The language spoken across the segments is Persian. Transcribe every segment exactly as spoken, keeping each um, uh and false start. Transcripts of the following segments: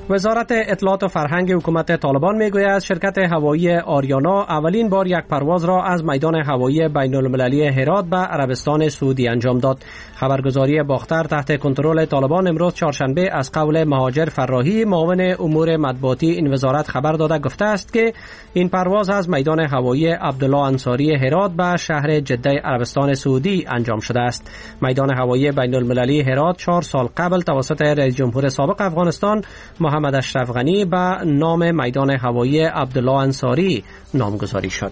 وزارت اطلاعات و فرهنگ حکومت طالبان میگوید شرکت هوایی آریانا اولین بار یک پرواز را از میدان هوایی بین المللی هرات به عربستان سعودی انجام داد. خبرگزاری باختر تحت کنترل طالبان امروز چهارشنبه از قول مهاجر فراهی معاون امور مطبوعاتی این وزارت خبر داده گفته است که این پرواز از میدان هوایی عبدالله انصاری هرات به شهر جده عربستان سعودی انجام شده است. میدان هوایی بین المللی هرات چهار سال قبل توسط رئیس جمهور سابق افغانستان محمد اشرف غنی به نام میدان هوایی عبدالله انصاری نامگذاری شد.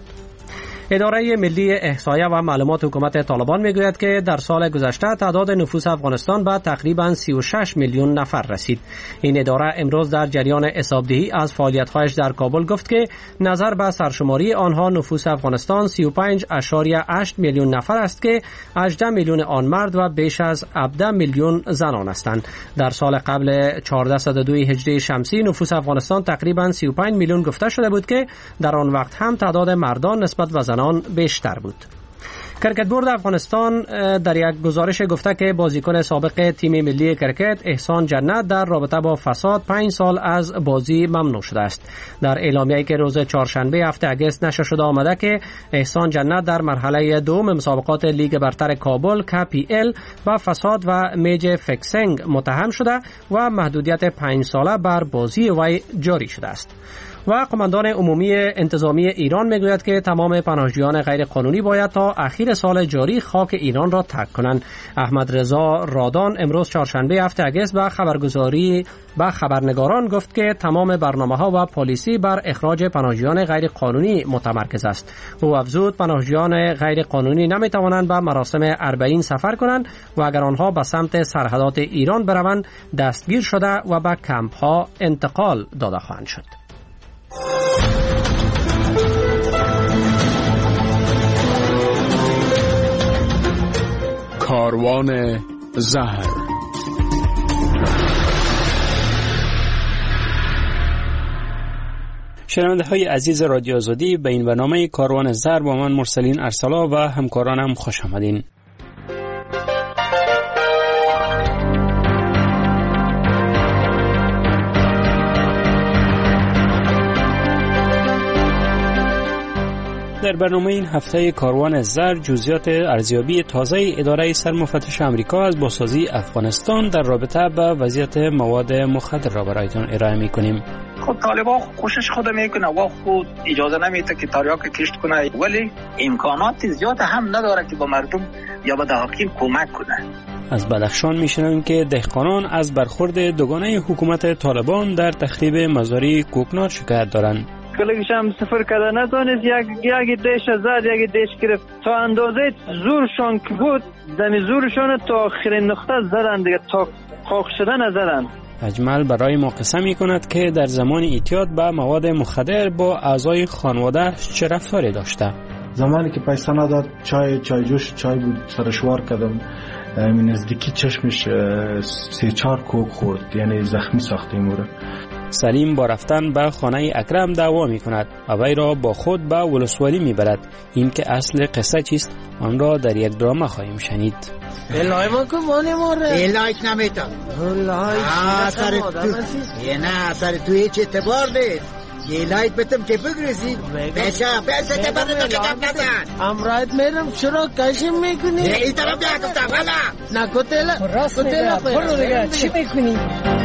اداره ملی احصایه و معلومات حکومت طالبان میگوید که در سال گذشته تعداد نفوس افغانستان به تقریباً سی و شش میلیون نفر رسید. این اداره امروز در جریان حسابدهی از فعالیت‌هایش در کابل گفت که نظر به سرشماری آنها نفوس افغانستان سی و پنج ممیز هشت میلیون نفر است که هجده میلیون آن مرد و بیش از هفده میلیون زنان هستند. در سال قبل چهارصد و دو هجری شمسی نفوس افغانستان تقریباً سی و پنج میلیون گفته شده بود که در آن وقت هم تعداد مردان نسبت به زنان بیشتر بود. کرکت بورد افغانستان در یک گزارش گفته که بازیکن سابق تیم ملی کرکت احسان جنت در رابطه با فساد پنج سال از بازی ممنوع شده است. در اعلامیه‌ای که روز چهارشنبه هفته اگست نشر شده آمده که احسان جنت در مرحله دوم مسابقات لیگ برتر کابل کی پی ال با فساد و میج فیکسینگ متهم شده و محدودیت پنج ساله بر بازی وی جاری شده است. و قماندان عمومی انتظامی ایران میگوید که تمام پناهجویان غیر قانونی باید تا اخیر سال جاری خاک ایران را ترک کنند. احمد رضا رادان امروز چهارشنبه هفته اگست به خبرگزاری به خبرنگاران گفت که تمام برنامه‌ها و پالیسی بر اخراج پناهجویان غیر قانونی متمرکز است. او افزود پناهجویان غیر قانونی نمیتوانند به مراسم اربعین سفر کنند و اگر آنها به سمت سرحدات ایران بروند دستگیر شده و به کمپ‌ها انتقال داده خواهند شد. کاروان زهر. شنونده های عزیز رادیو آزادی، به این برنامه کاروان زهر با من مرسلین ارسلا و همکارانم خوش آمدین. در برنامه این هفته کاروان زر جزئیات ارزیابی تازه اداره سرمفتش آمریکا از بازسازی افغانستان در رابطه با وضعیت مواد مخدر را برایتان ارائه می‌کنیم. خود طالبان کوشش خود میکنه و خود اجازه نمیده که تریاک کشت کنه، ولی امکانات زیاد هم نداره که به مردم یا به دهقان کمک کنه. از بدخشان میشنویم که دهقانان از برخورد دوگانه حکومت طالبان در تخریب مزارع کوکنار شکایت دارند. کلیش هم سفر کرده نتونست یک یک دیش زد یک دیش گرفت تا اندازه زورشان که بود دمی زورشان تا آخرین نقطه زدن دیگه، تا خاک شدن نزدن. اجمل برای ما قصه می کند که در زمان اعتیاد به مواد مخدر با اعضای خانواده چه رفتاری داشته. زمانی که پیسه نداد چای چای جوش چای بود سرشوار کردم، من نزدیکی چشمش سه چهار کوک خورد، یعنی زخمی ساخته موره. سلیم با رفتن به خانه اکرم دعوا می کند و وی را با خود به ولسوالی می برد. این که اصل قصه چیست آن را در یک درامه خواهیم شنید. الهی ما که بانی ماره الهی نمیتم الهی اثر تو یه نه اثر تو هیچ اعتبار نیست. یه لایت بتم که بگریزی بشه بشه که برد تو که کم نزن امرایت میرم چرا کشیم میکنی؟ یه ای طرف بیا گفتم حالا نکتیلا کتیلا پرو دیگه چی میکنی؟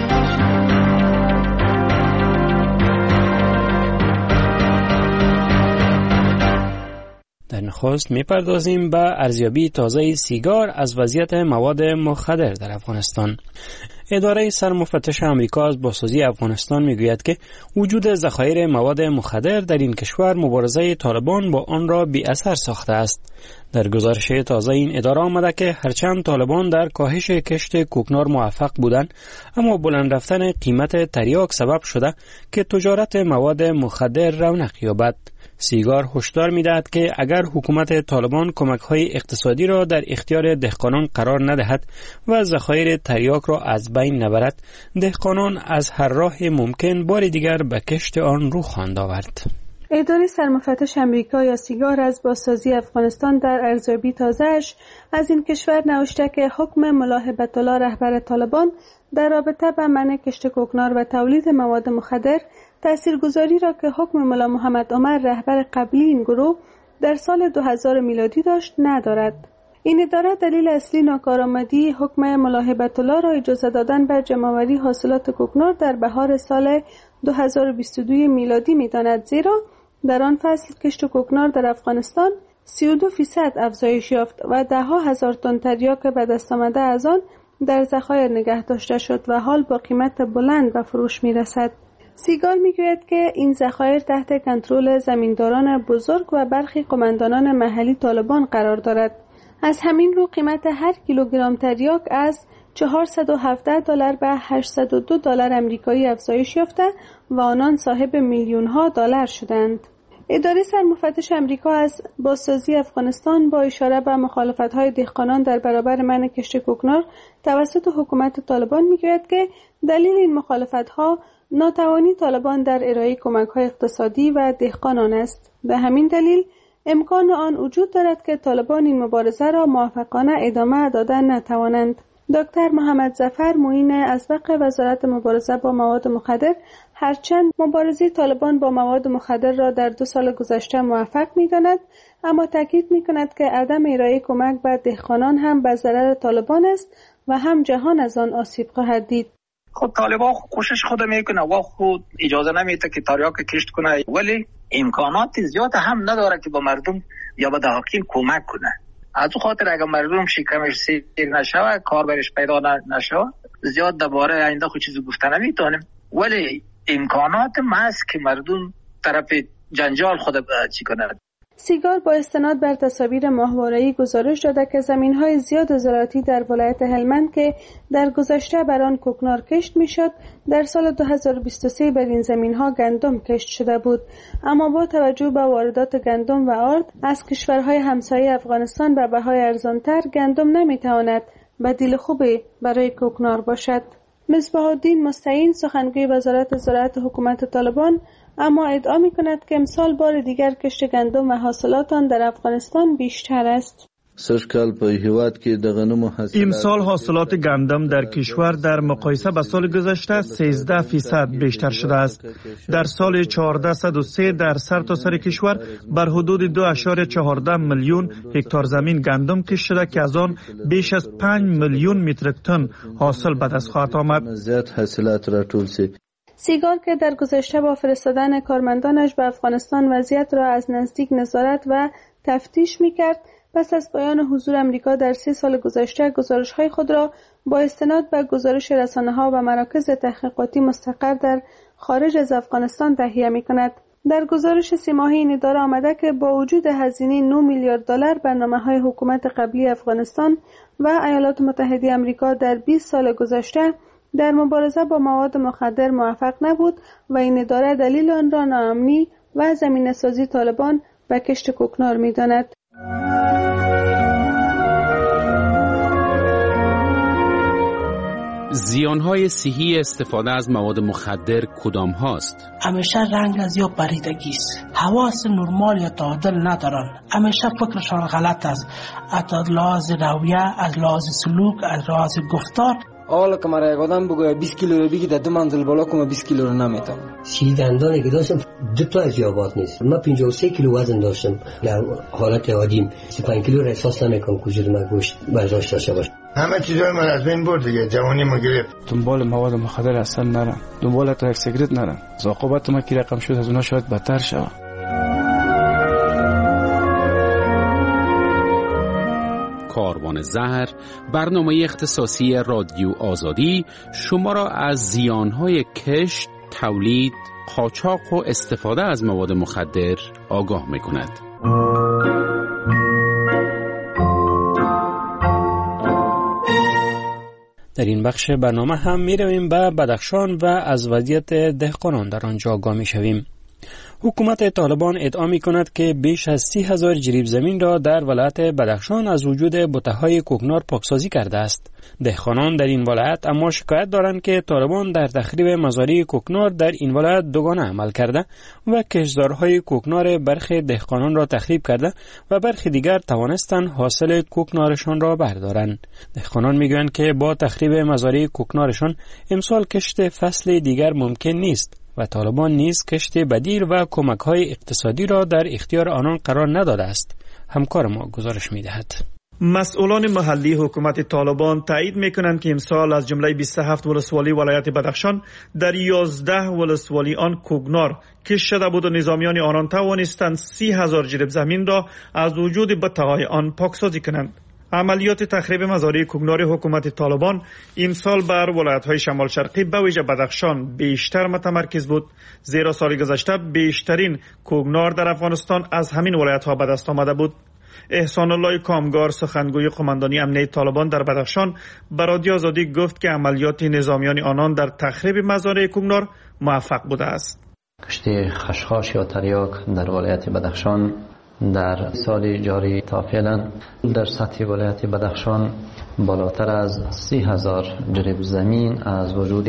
در نخست میپردازیم به ارزیابی تازه سیگار از وضعیت مواد مخدر در افغانستان. اداره سرمفتش آمریکا از بازسازی افغانستان میگوید که وجود ذخایر مواد مخدر در این کشور مبارزه طالبان با آن را بی اثر ساخته است. در گزارش تازه این اداره آمده که هرچند طالبان در کاهش کشت کوکنار موفق بودند، اما بلند رفتن قیمت تریاک سبب شده که تجارت مواد مخدر رونق یابد. سیگار هشدار می‌دهد که اگر حکومت طالبان کمک‌های اقتصادی را در اختیار دهقانان قرار ندهد و ذخایر تریاک را از بین نبرد، دهقانان از هر راه ممکن بار دیگر به کشت آن رو خواهند آورد. اداره سرمفتش آمریکا یا سیگار از بازسازی افغانستان در ارزیابی تازه‌اش از این کشور نوشته که حکم ملا هیبت الله رهبر طالبان در رابطه با منع کشت کوکنار و تولید مواد مخدر تاثیرگذاری را که حکم ملا محمد عمر رهبر قبلی این گروه در سال دو هزار میلادی داشت ندارد. این اداره دلیل اصلی ناکارآمدی حکم ملا هیبت الله را اجازه دادن بر جمع‌آوری حاصلات کوکنار در بهار سال دو هزار و بیست و دو میلادی می‌داند، زیرا در آن فصل کشت کوکنار در افغانستان سی و دو فیصد افزایش یافت و ده ها هزار تن تریاک به دست آمده از آن در ذخایر نگه داشته شد و حال با قیمت بلند به فروش می‌رسد. سیگار میگوید که این ذخایر تحت کنترل زمینداران بزرگ و برخی قماندانان محلی طالبان قرار دارد. از همین رو قیمت هر کیلوگرم تریاک از چهارصد و هفده دلار به هشتصد و دو دلار آمریکایی افزایش یافته و آنان صاحب میلیون ها دلار شدند. اداره سرمفتش آمریکا از بازسازی افغانستان با اشاره به مخالفت‌های دهقانان در برابر منع کشت کوکنار توسط حکومت طالبان میگوید که دلیل این مخالفت‌ها ناتوانی طالبان در ارائه کمک‌های اقتصادی و دهقانان است. به همین دلیل امکان آن وجود دارد که طالبان این مبارزه را موفقانه ادامه دادن نتوانند. دکتر محمد ظفر معین ازبق وزارت مبارزه با مواد مخدر هرچند مبارزه طالبان با مواد مخدر را در دو سال گذشته موفق می‌داند، اما تاکید می‌کند که عدم ارائه کمک به دهقانان هم به ضرر طالبان است و هم جهان از آن آسیب خواهد دید. خود طالبان کوشش خود میکنه و خود اجازه نمیده که تریاک کشت کنه، ولی امکانات زیاد هم نداره که با مردم یا با دهقان کمک کنه. از او خاطر اگر مردم شکمش سیر نشوه، کار برش پیدا نشوه، زیاد درباره آینده خود چیزی گفته نمیتونیم، ولی امکانات ما است که مردم طرف جنجال خود چی کنه. سیگار با استناد بر تصاویر ماهواره‌ای گزارش داده که زمین‌های زیاد زراعتی در ولایت هلمند که در گذشته بر آن کوکنار کشت می‌شد، در سال دو هزار و بیست و سه بر این زمین‌ها گندم کشت شده بود، اما با توجه به واردات گندم و آرد از کشورهای همسایه افغانستان به بهای ارزان‌تر، گندم نمی‌تواند بدیل خوبی برای کوکنار باشد. مصباح الدین مستعین سخنگوی وزارت زراعت حکومت طالبان اما ادعا می‌کند که امسال بار دیگر کشت گندم و حاصلات آن در افغانستان بیشتر است. امسال حاصلات گندم در کشور در مقایسه با سال گذشته سیزده فیصد بیشتر شده است. در سال چهارصد و سه در سرتاسر کشور بر حدود دو اشاره چهارده میلیون هکتار زمین گندم کشت شده که از آن بیش از پنج میلیون متریک تن حاصل به دست خواهد آمد. سیگار که در گذشته با فرستادن کارمندانش به افغانستان وضعیت را از نزدیک نظارت و تفتیش می‌کرد، پس از پایان حضور امریکا در سه سال گذشته گزارش‌های خود را با استناد به گزارش رسانه‌ها و مراکز تحقیقاتی مستقر در خارج از افغانستان تهیه می‌کند. در گزارش سه ماهه این اداره آمده که با وجود هزینه نه میلیارد دلار برنامه‌های حکومت قبلی افغانستان و ایالات متحده آمریکا در بیست سال گذشته در مبارزه با مواد مخدر موفق نبود و این اداره دلیل آن را ناامنی و زمینه‌سازی طالبان به کشت کوکنار می‌داند. زیانهای صحی استفاده از مواد مخدر کدام هاست؟ همیشه رنگ از یا پریدگی است. حواس نرمال یا تعادل ندارن. همیشه فکرشان غلط است. از لحاظ رویه، از لحاظ سلوک، از لحاظ گفتار. حالا که مرا یک آدم بگوید بیست کیلو رو بگی در دو منزل بالا کنم بیست کیلو رو نمیتونم. سی دندانی که داشتم دو تا از یابات نیست. من پنجاه و سه کیلو وزن داشتم. در حالت عادیم سی و پنج کیلو را احساس نمیکنم که وجود من گوشت برداشت داشته باشه. همه چیزای من از بین برد دیگه، جوانی ما گرفت. دنبال مواد مخدر اصلا نرم. دنبال تریک سیگرت نرم. عاقبت ما کی رقم شد از اونها شاید بدتر شود. کاروان زهر، برنامه اختصاصی رادیو آزادی شما را از زیانهای کشت، تولید، قاچاق و استفاده از مواد مخدر آگاه می‌کند. در این بخش برنامه هم می رویم به بدخشان و از وضعیت دهقانان در آنجا آگاه می شویم. حکومت طالبان ادعا می کند که بیش از سی هزار جریب زمین را در ولایت بدخشان از وجود بته‌های کوکنار پاکسازی کرده است. دهقانان در این ولایت اما شکایت دارند که طالبان در تخریب مزارع کوکنار در این ولایت دوگانه عمل کرده و کشتزارهای کوکنار برخی دهقانان را تخریب کرده و برخی دیگر توانستند حاصل کوکنارشان را بردارند. دهقانان میگویند که با تخریب مزارع کوکنارشان امسال کشت فصل دیگر ممکن نیست و طالبان نیز کشت بدیل و کمک‌های اقتصادی را در اختیار آنان قرار نداده است. همکار ما گزارش می‌دهد. مسئولان محلی حکومت طالبان تایید می‌کنند که امسال از جمله بیست و هفت ولسوالی ولایت بدخشان در یازده ولسوالی آن کوکنار کشت شده بود و نظامیان آنان توانستند سی هزار جریب زمین را از وجود بته‌های آن پاکسازی کنند. عملیات تخریب مزارع کوکنار حکومت طالبان این سال بر ولایت‌های شمال شرقی به ویژه بدخشان بیشتر متمرکز بود، زیرا سال گذشته بیشترین کوکنار در افغانستان از همین ولایت‌ها به دست آمده بود. احسان الله کامگار سخنگوی قماندانی امنیه طالبان در بدخشان به رادیو آزادی گفت که عملیات نظامیان آنان در تخریب مزارع کوکنار موفق بوده است. کشت خشخاش یا تریاک در ولایت بدخشان در سال جاری تا فعلا در سطح ولایت بدخشان بالاتر از سی هزار جریب زمین از وجود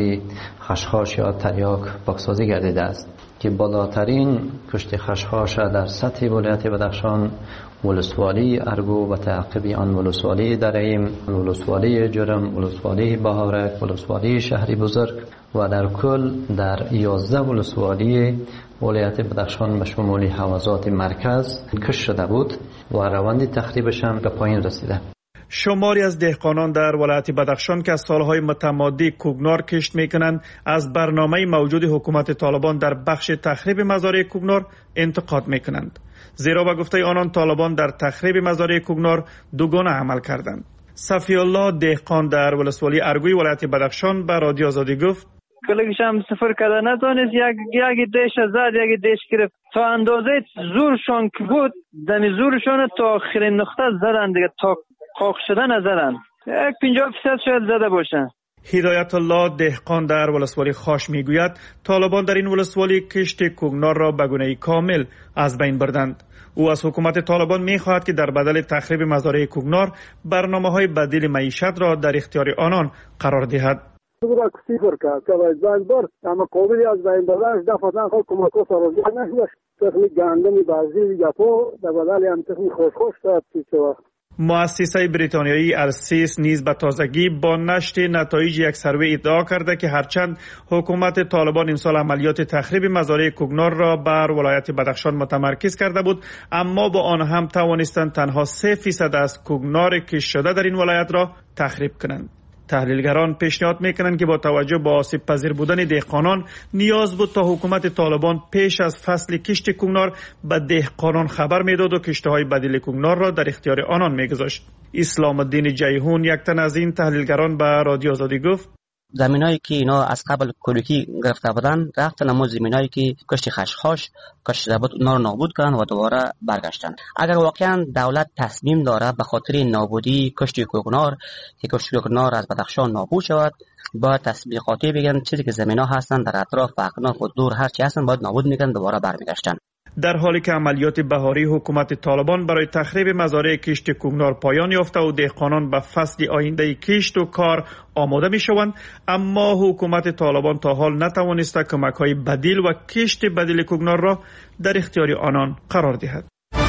خشخاش یا تریاک پاکسازی گردیده است که بالاترین کشت خشخاش در سطح ولایت بدخشان ولسوالی ارگو و تعقیب آن ولسوالی درعیم، ولسوالی جرم، ولسوالی بهارک، ولسوالی شهری بزرگ و در کل در یازده ولسوالی ولایت بدخشان به شمول حوزات مرکز کشت شده بود و روند تخریبش هم به پایین رسیده. شماری از دهقانان در ولایت بدخشان که از سالهای متمادی کوکنار کشت میکنند از برنامه موجود حکومت طالبان در بخش تخریب مزارع کوکنار انتقاد میکنند، زیرا به گفته آنان طالبان در تخریب مزارع کوکنار دوگانه عمل کردند. صفی الله دهقان در ولسوالی ارگوی ولایت بدخشان به رادیو آزادی گفت کلگش هم سفر کرده نتونست یک یک دیش زد یک دیش گرفت تا اندازه زورشان که بود دمی زورشان تا آخرین نقطه زدن دیگه تا قاق شدن نزدن یک پنجاه فیصد شاید زده باشن. هدایت الله دهقان در ولسوالی خاش میگوید طالبان در این ولسوالی کشت کوکنار را به گونه‌ای کامل از بین بردند. او از حکومت طالبان میخواهد که در بدل تخریب مزارع کوکنار برنامه‌های بدیل معیشت را در اختیار آنان قرار دهد. بوده که صفر کرد که باید باید بار اما قابلی از بین بردنش دفعتن خود کمک ها سرازی نشدش تخمی گندمی بعضی گپا در بدل هم تخمی خوش خوش داد پیچه وقت. مؤسسه بریتانیایی ارسیس نیز به تازگی با نشر نتایج یک سروی ادعا کرده که هرچند حکومت طالبان امسال عملیات تخریب مزارع کوکنار را بر ولایت بدخشان متمرکز کرده بود، اما با آن هم توانستند تنها سه فیصد از کوکنار کشت شده در این ولایت را تخریب کنند. تحلیلگران پیشنهاد میکنند که با توجه به آسیب پذیر بودن دهقانان نیاز بود تا حکومت طالبان پیش از فصل کشت کوکنار به دهقانان خبر میداد و کشتهای بدیل کوکنار را در اختیار آنان میگذاشت. اسلام الدین جیهون یک تن از این تحلیلگران به رادیو آزادی گفت زمینایی که اینا از قبل کلوکی گرفته بودن رفتن اما زمینایی که کشت خشخاش کشت شده بود اونا رو نابود کردن و دوباره برگشتن. اگر واقعا دولت تصمیم داره به خاطر نابودی کشت کوکنار که کشت کوکنار از بدخشان نابود شود با تسبیحاتی بگن چیزی که زمینا هستن در اطراف و اکناف و دور هر چی هستن باید نابود میکنن دوباره برمیگشتن. در حالی که عملیات بهاری حکومت طالبان برای تخریب مزارع کشت کوکنار پایان یافته و دهقانان به فصل آینده کشت و کار آماده می شوند، اما حکومت طالبان تا حال نتوانسته کمک‌های بدیل و کشت بدیل کوکنار را در اختیار آنان قرار دهد.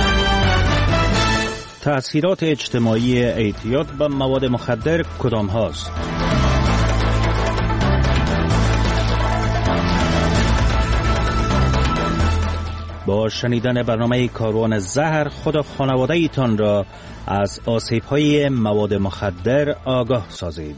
تأثیرات اجتماعی اعتیاد به مواد مخدر کدام هاست؟ با شنیدن برنامه کاروان زهر خود خانواده ایتان را از آسیب‌های مواد مخدر آگاه سازید.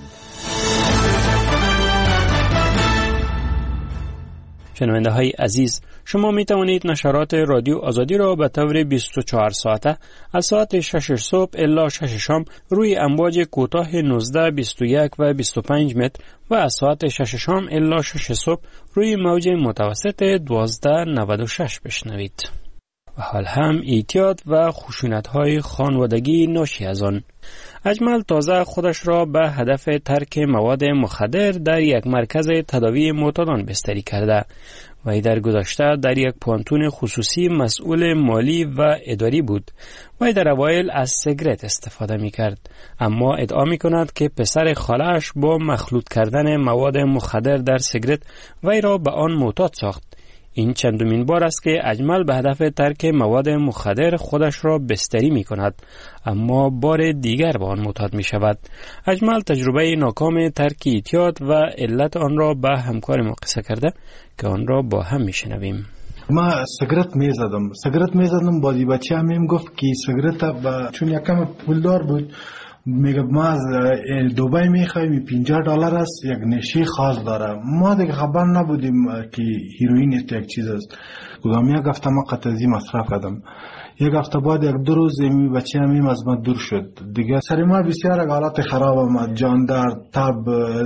شنونده های عزیز، شما می توانید نشرات رادیو آزادی را به طور بیست و چهار ساعته از ساعت شش صبح الی شش شام روی امواج کوتاه نوزده، بیست و یک و بیست و پنج متر و از ساعت شش شام الی شش صبح روی موج متوسط دوازده نود و شش بشنوید. و حال هم اعتیاد و خشونت های خانوادگی ناشی از آن. اجمل تازه خودش را به هدف ترک مواد مخدر در یک مرکز تداوی معتادان بستری کرده وی در گذشته در یک پانتون خصوصی مسئول مالی و اداری بود. وی در اوایل از سیگرت استفاده می کرد، اما ادعا می کند که پسر خاله‌اش با مخلوط کردن مواد مخدر در سیگرت وی را به آن معتاد ساخت. این چندمین بار است که اجمل به هدف ترک مواد مخدر خودش را بستری می کند، اما بار دیگر به آن معتاد می شود. اجمل تجربه ناکام ترک اعتیاد و علت آن را به همکار ما قصه کرده که آن را با هم می شنویم. ما سیگرت می زدم سیگرت می زدم بازی بچه هم هم گفت که سیگرت با چون یکم پولدار بود میگه ما از دوبای میخوایم پنجاه دلار است، یک نشی خاص داره. ما دیگه خبر نبودیم که هیروئین است یک چیز است. گفتم یک هفته ما قطعی مصرف کردم. یک هفته بعد یک دو روز می بچه همیم از من دور شد. دیگه سر ما بسیار حالت خراب آمد، جان درد، تب،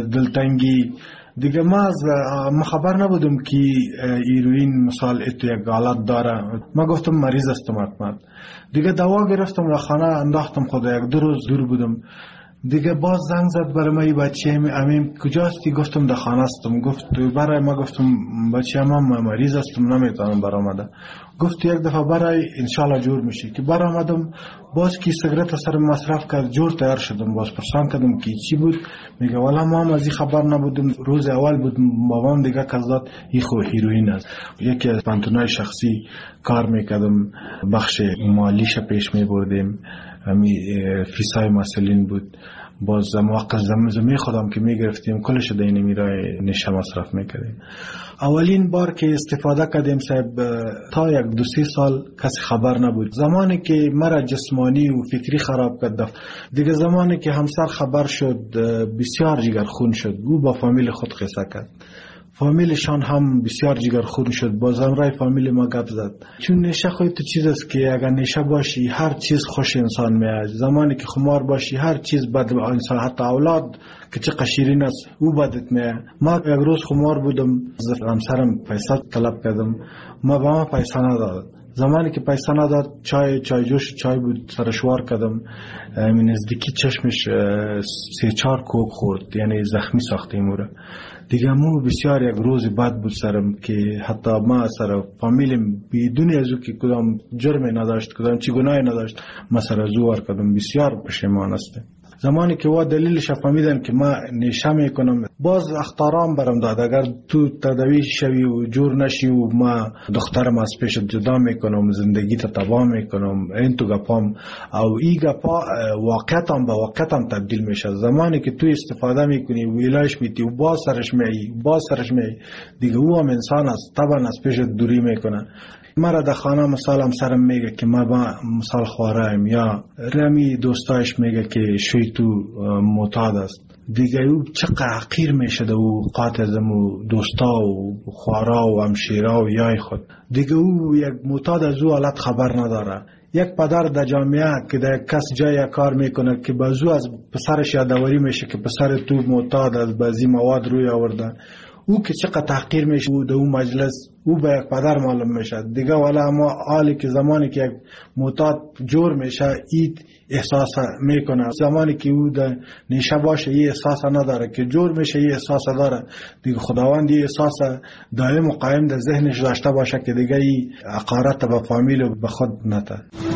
دلتنگی. دیگه ما از ما خبر نبودم که هیروئین مثال ات یک حالت داره. ما گفتم مریض هستم حتما. دیگه دوا گرفتم و خانه انداختم. خدا یک دو روز دور بودم. دیگه باز زنگ زد برای ما بچه امیم کجاستی؟ گفتم در خانه هستم. گفت برای ما گفتم بچه امام مریض هستم نمیتونم برآمده. گفت یک دفعه برای انشالله جور میشه که برآمدم. باز کی سیگرت سر مصرف کرد جور تیار شدم. باز پرسان کردم که چی بود؟ میگه والا ما از این خبر نبودم. روز اول بود بابام دیگه کزداد این خو هیروئین است. یکی از پانتونای شخصی کار میکردم، بخش مالیش پیش میبردیم، همی فیسای مسئولین بود. باز موقع زمزمی خودم که میگرفتیم کلش دینی میرای نشه مصرف میکردیم. اولین بار که استفاده کردیم صاحب تا یک دو سی سال کسی خبر نبود. زمانی که مرا جسمانی و فکری خراب کرد، دیگه زمانی که همسر خبر شد بسیار جگر خون شد. او با فامیل خود قصه کرد، فامیلشان هم بسیار جگر خون شد. باز امرای فامیل ما گپ زد چون نشه خود تو چیز است که اگر نشه باشی هر چیز خوش انسان میاد. زمانی که خمار باشی هر چیز بد انسان، حتی اولاد که چه قشیرین است او بدت میاد. ما یک روز خمار بودم، همسرم پیسه طلب کردم، ما با ما پیسه نداد. زمانی که پیسه نداد چای چای جوش چای بود سرشوار کردم. من نزدیکی چشمش سه چهار کوک خورد، یعنی زخمی ساختیم او را. دیگه مو بسیار یک روز بعد بود سرم که حتی ما سر فامیلیم بدون از او که کدام جرمی نداشت، کدام چی گناهی نداشت، ما سر زوار کردم. بسیار پشیمان هستم. زمانی که وا دلیلش فهمیدن که ما نشه میکنم، باز اختارام برام داد اگر تو تداوی شوی و جور نشی و ما دخترم از پیش جدا میکنم، زندگی تا تباه میکنم. این تو گپام او ای گپا واقعتم به واقعتم تبدیل میشه. زمانی که تو استفاده میکنی و ویلایش میتی و باز سرش می باز سرش می دیگه او هم انسان است، طبعا از پیش دوری میکنه. مرا در خانه مثال همسرم میگه که ما با مثال خوارم، یا رمی دوستایش میگه که شوی تو معتاد است. دیگه او چقدر حقیر میشه و قاتزم و دوستا و خوارا و همشیرا و یای خود. دیگه او یک معتاد از او حالت خبر نداره. یک پدر در جامعه که در کس جای کار میکنه که بازو از پسرش یادآوری میشه که پسر تو معتاد از بعضی مواد روی آوردن، او که چقدر تحقیر میشه او در اون مجلس او به یک پدر معلوم میشه. دیگه والا اما حالی که زمانی که یک معتاد جور میشه اید احساس میکنه، زمانی که او در نشه باشه این احساس نداره، که جور میشه این احساس داره. دیگه خداوند این احساس دائم و قائم در ذهنش داشته باشه که دیگه این حقارت به فامیل و به خود نته.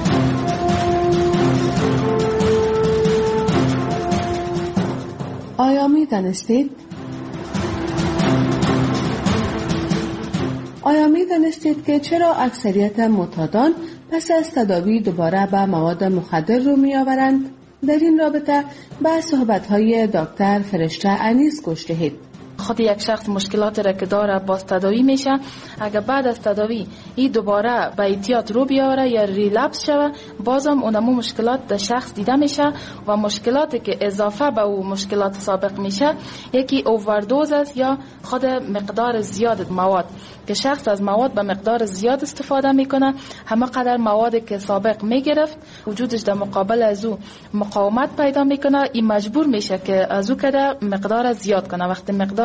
آیا می دانستید؟ آیا می دانستید که چرا اکثریت معتادان پس از تداوی دوباره به مواد مخدر رو می آورند؟ در این رابطه به صحبت‌های دکتر فرشته انیس گوش دهید. خود یک شخص مشکلات را که داره باز تداوی میشه، اگر بعد از تداوی این دوباره به اعتیاد رو بیاره یا ریلپس شوه، بازم اونمو مشکلات در شخص دیده میشه و مشکلاتی که اضافه به او مشکلات سابق میشه یکی اووردوز است یا خود مقدار زیاد مواد، که شخص از مواد به مقدار زیاد استفاده میکنه. همه قدر موادی که سابق میگرفت وجودش در مقابل از او مقاومت پیدا میکنه، این مجبور میشه که از او کده مقدار زیاد کنه. وقتی مقدار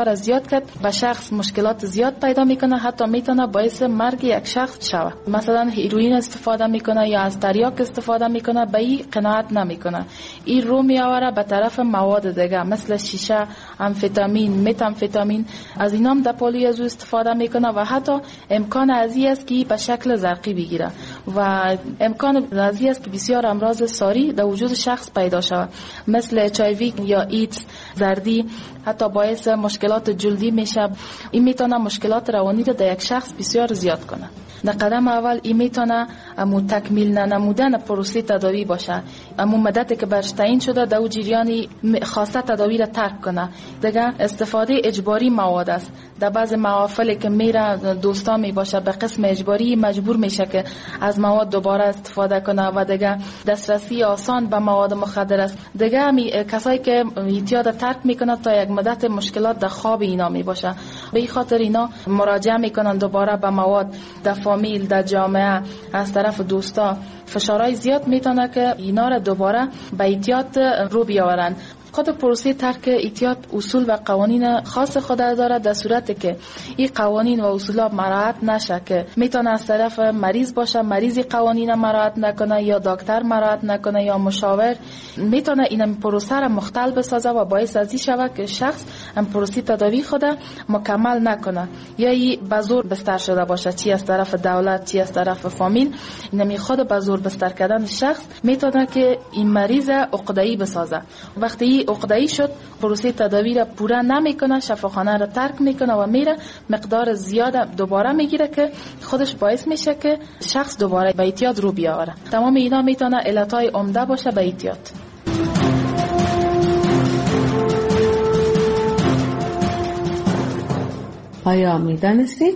بسیار زیاد کرد، به شخص مشکلات زیاد پیدا میکنه، حتی میتونه باعث مرگ یک شخص شود. مثلا هیروئین استفاده میکنه یا از تریاک استفاده میکنه، به این قناعت نمیکنه، این رو میآوره به طرف مواد دیگه مثل شیشه، امفتامین، متامفتامین، از اینام دپالی از او استفاده میکنه و حتی امکان ازی است که به شکل زرقی بگیره و امکان ازی است که بسیار امراض ساری در وجود شخص پیدا شود مثل اچ آی وی یا ایدز، زردی، حتی باعث مشکلات جلدی میشه. این میتونه مشکلات روانی را در یک شخص بسیار زیاد کنه. در قدم اول این میتونه امو تکمیل ننمودن پروسه تداوی باشه، امو مدتی که برش تعیین شده در او جریانی خواسته تداوی را ترک کنه. دیگه استفاده اجباری مواد است. در بعض محافلی که میره دوستا می باشه به قسم اجباری مجبور میشه که از مواد دوباره استفاده کنه و دیگه دسترسی آسان به مواد مخدر است. دیگه همی کسایی که اعتیاد ترک میکنه تا یک مدت مشکلات در خواب اینا می باشه، به این خاطر اینا مراجعه میکنن دوباره به مواد. در فامیل، در جامعه، از طرف دوستا فشارهای زیاد میتونه که اینا را دوباره به اعتیاد رو بیاورن. خود پروسه ترک اعتیاد اصول و قوانین خاص خود داره، در صورتی که این قوانین و اصولا مراعات نشه که میتونه از طرف مریض باشه، مریضی قوانین مراعات نکنه یا دکتر مراعات نکنه یا مشاور، میتونه این پروسه را مختل بسازه و باعث از این شود که شخص این پروسه تداوی خود مکمل نکنه یا ای به زور بستر شده باشه، چی از طرف دولت چی از طرف فامیل. اینمی خود به زور بستر کردن شخص میتونه که این مریض عقده‌ای بسازه. وقتی عقده‌ای شد، پروسه تداوی را پورا نمیکنه، شفاخانه را ترک میکنه و میره مقدار زیاد دوباره میگیره که خودش باعث میشه که شخص دوباره به اعتیاد رو بیاوره. تمام اینا میتونه علتهای عمده باشه به اعتیاد. آیا میدانستید؟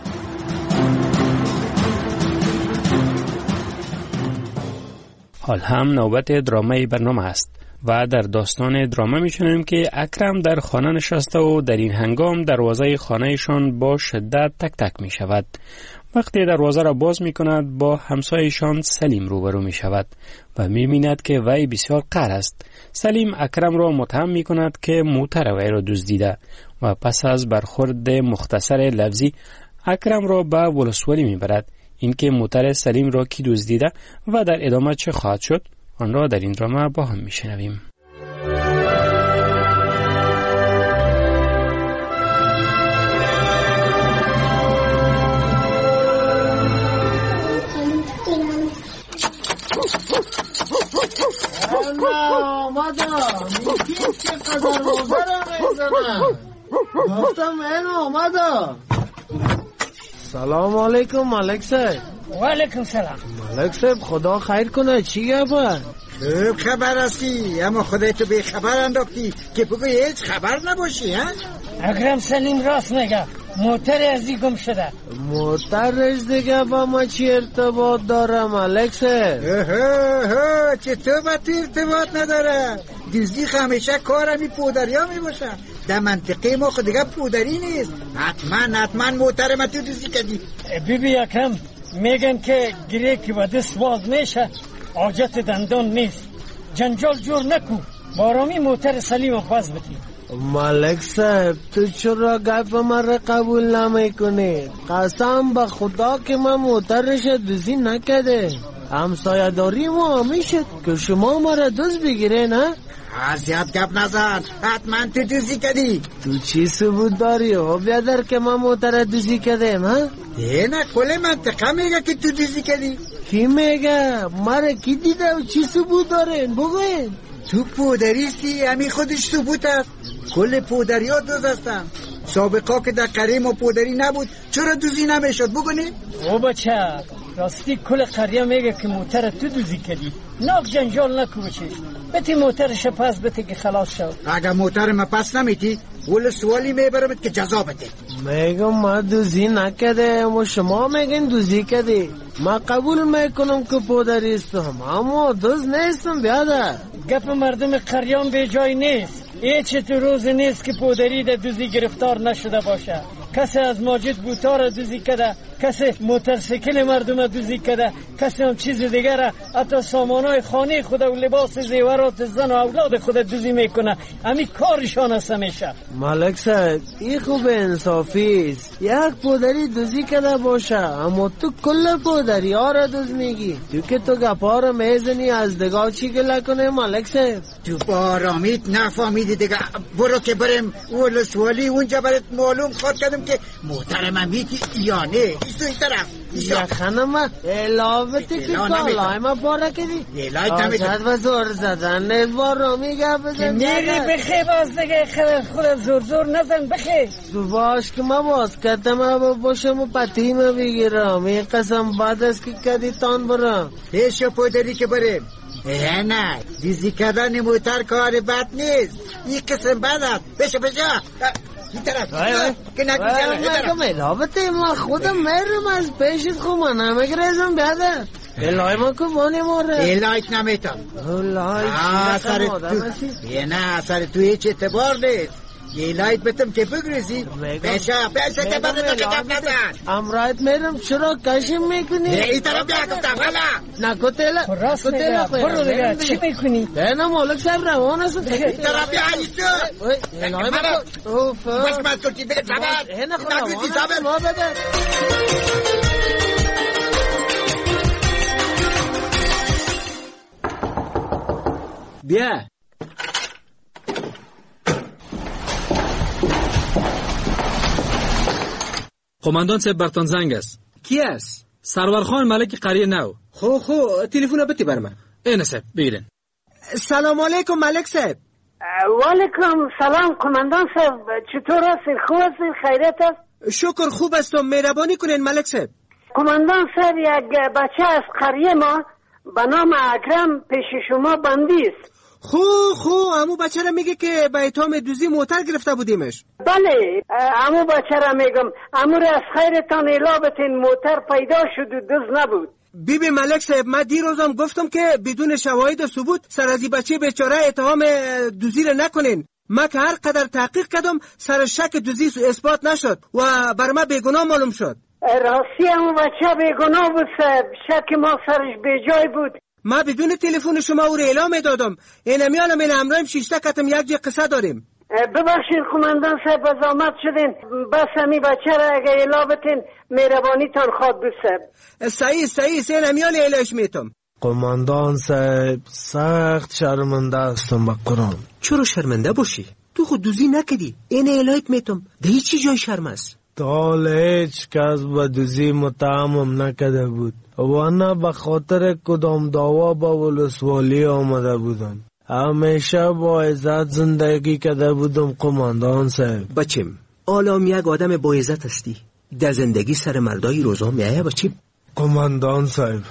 حال هم نوبت درامای برنامه است و در داستان دراما میشنویم که اکرم در خانه نشسته و در این هنگام دروازه خانهشان با شدت تک تک می شود. وقتی دروازه را باز می کند با همسایشان سلیم روبرو می شود و می بیند که وی بسیار قهر است. سلیم اکرم را متهم می کند که موتر وی را دزدیده و پس از برخورد مختصر لفظی اکرم را به ولسوالی می برد. اینکه موتر سلیم را کی دزدیده و در ادامه چه خواهد شد آن را در این دراما با هم میشنویم. آمدم میگیم که قدر روزه را میزنم. گفتم این آمدم. سلام علیکم ملک صاحب. و علیکم سلام. ملک صاحب خدا خیر کنه، چی گفت؟ خوب خبر هستی، اما خودت تو به خبر انداختی که بگوی هیچ خبر نباشی. ها اکرم سلیم راست میگه، موتر ازی گم شده. موترش دیگه با ما چی ارتباط داره ملک صاحب؟ چطور با تو ارتباط نداره؟ دزدی همیشه کار همی پودری ها می باشه. در منطقه ما خود دیگه پودری نیست. حتما حتما موتر ما تو دزدی کردی. بی بی اکرم میگن که گریه که با دست باز میشه حاجت دندان نیست. جنجال جور نکو، بارامی موتر سلیم باز بدی. ملک صاحب تو چرا گپ من قبول نمیکنی؟ قسم به خدا که من موترش دزدی نکرده. همسایه داری ما میشه که شما مرا دزد بگیره نه؟ زیاد گپ نزن، حتما تو دزدی کردی. تو چی ثبوت داری او بیادر که من موتر دزدی کردم ها؟ ای نه کل منطقه میگه که تو دزدی کردی. کی میگه؟ مرا کی دیده و چی ثبوت داره بگوین؟ تو پودریستی، همین خودش ثبوت است. کل پودری ها دوز هستن. سابقا که در قریم و پودری نبود چرا دوزی نمیشد بگونی؟ او بچه راستی کل قریه میگه که موتر تو دوزی کردی. ناک جنجال نکو بچش، بتی موترش پس بتی که خلاص شد. اگر موتر ما پس نمیتی ول سوالی میبرمت که جزا بده. میگم ما دوزی نکده و شما میگن دوزی کردی. ما قبول میکنم که پودری استم اما دوز نیستم بیاده. گپ مردم قریان به جای نیست. هیچ تو روز نیست که پودری در دوزی گرفتار نشده باشه. کسی از ماجد بوتا را دوزی کرده، کسی موتورسیکل مردم دوزی کرده، کسی هم چیز دیگر، حتی سامانای خانه خود و لباس زیورات زن و اولاد خود دوزی میکنه. همین کارشان است میشه. ملک صاحب این خوب انصافی است، یک پودری دوزی کرده باشه اما تو کل پودری ها را دوز میگی. تو که تو گپا را میزنی از دگاه چی گله کنه ملک صاحب؟ تو بارامیت نفهمیدی دیگه. برو که بریم ولسوالی اونجا برات معلوم خواهد کردم که محترم امیتی یا نه. ایستو این طرف یا خانم الاوتی که کالای ما پاره کردی آزاد و زور زدن نیزوار رو میگه بزن میری بخی باز دیگه خود زور زور نزن بخی تو باش که ما باز کردم باشم و پتیم بگیرم. این قسم بعد از که کردی تان برم پیش پودری که بریم. اه نه دیزی کردن موتر کار بد نیست. این قسم بعد است. بشه بشه این طرف که نکنم الابته ما خودم میرم از پیشت خوب من نمیگریزم بیادر الهی ما که بانی ماره الهیت نمیتم اثر تو یه نه اثر تو هیچ اعتبار نیست. یه لایت بتم که بگریزی پیشه پیشه که بده تو که جب نزن امرایت میرم چرا کشم میکنی؟ این طرف بیا گفتم حالا نکو تیلا راست میگه برو دیگه چی میکنی؟ نه مولک صاحب روان است این طرف بیا ایستو اوف بس من تو کی بده زبر نه خدا ما بده بیا قماندان صاحب برتان زنگ است. کی است؟ سرورخان ملک قریه نو. خو خو تلفن بتی بر من. اینه صاحب بگیرین. سلام علیکم ملک صاحب. و علیکم سلام قماندان صاحب. چطور هستین؟ خوب هستین؟ خیریت است؟ شکر خوب هستم. مهربانی کنین ملک صاحب. قماندان صاحب یک بچه از قریه ما به نام اکرم پیش شما بندی است. خو خو امو بچه را میگه که به اتهام دوزی موتر گرفته بودیمش. بله امو بچه را میگم. امو را از خیرتان اعلام بتین موتر پیدا شد و دوز نبود. بیبی ملک صاحب من دیروزم گفتم که بدون شواهد و ثبوت سر از این بچه بیچاره اتهام دوزی را نکنین. من که هر قدر تحقیق کردم سر شک دوزی اثبات نشد و بر من بیگناه معلوم شد. راستی امو بچه بیگناه بود صاحب. شک ما سرش بیجای بود. ما بدون تلفن شما او را اعلام دادم. این میانم این امرایم شیشته کتم یک جای قصه داریم. ببخشید قماندان صاحب زحمت شدین. بس همی بچه را اگه اعلام بتین مهربانی تان خواد بود صاحب. صحیح صحیح این میان اعلامش میتم. قماندان صاحب سخت شرمنده هستم به قرآن. چرا شرمنده باشی؟ تو خود دوزی نکدی. این اعلامت میتم. ده هیچی جای شرم است. تال هیچ کس به دوزی متهمم نکده بود و نه به خاطر کدام دعوا با ولسوالی آمده بودم. همیشه با عزت زندگی کده بودم قماندان صاحب. بچم آلام یک آدم با عزت هستی. در زندگی سر مردای روزا میایه بچم. قماندان صاحب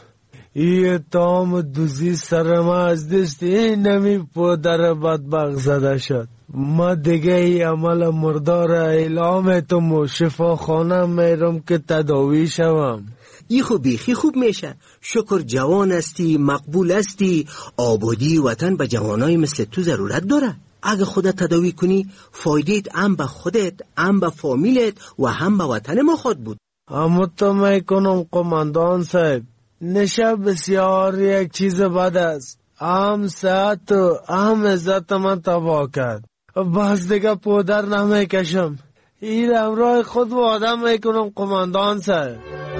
این تام دوزی سر ما از دست این نمی پدر بدبخت زده شد. ما دیگه ای عمل مردار اعلام تم و شفاخانه میرم که تداوی شوم. ای خوب بیخی خوب میشه. شکر جوان هستی، مقبول هستی. آبادی وطن به جوانای مثل تو ضرورت داره. اگه خودت تداوی کنی فایدهت هم به خودت، هم به فامیلت و هم به وطن ما خود بود. اما تو میکنم قماندان صاحب نشه بسیار یک چیز بد است. هم صحت و هم عزت من تباه کرد. بس دیگه پودر نمیکشم. این امرای خود و آدم میکنم قماندان صاحب.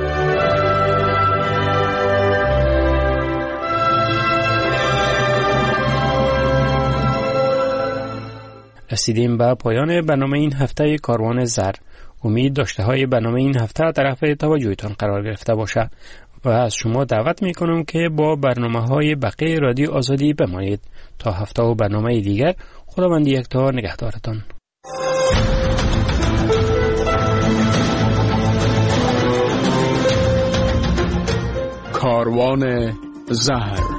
رسیدیم به پایان برنامه این هفته کاروان زر. امید داشته های برنامه این هفته طرف توجهتان قرار گرفته باشه و از شما دعوت میکنم که با برنامه های بقیه رادیو آزادی بمانید. تا هفته و برنامه دیگر خداوند یکتا نگهدارتان. کاروان زهر